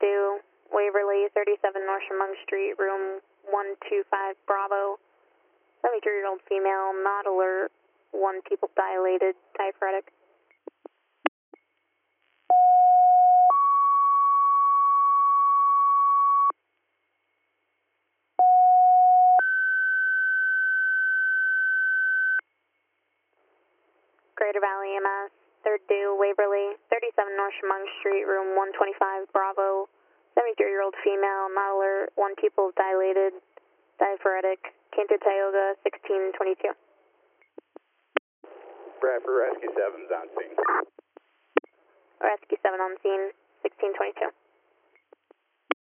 due, Waverly, 37 North Chemung Street, room 125 Bravo. 73-year-old female, not alert, one pupil dilated, diaphoretic. Greater Valley EMS, third due, Waverly, 37 North Chemung Street, room 125 Bravo. 73-year-old female, not alert, one pupil dilated, diaphoretic, came to Tioga, 1622. Bradford Rescue 7's on scene. Rescue 7 on scene, 1622.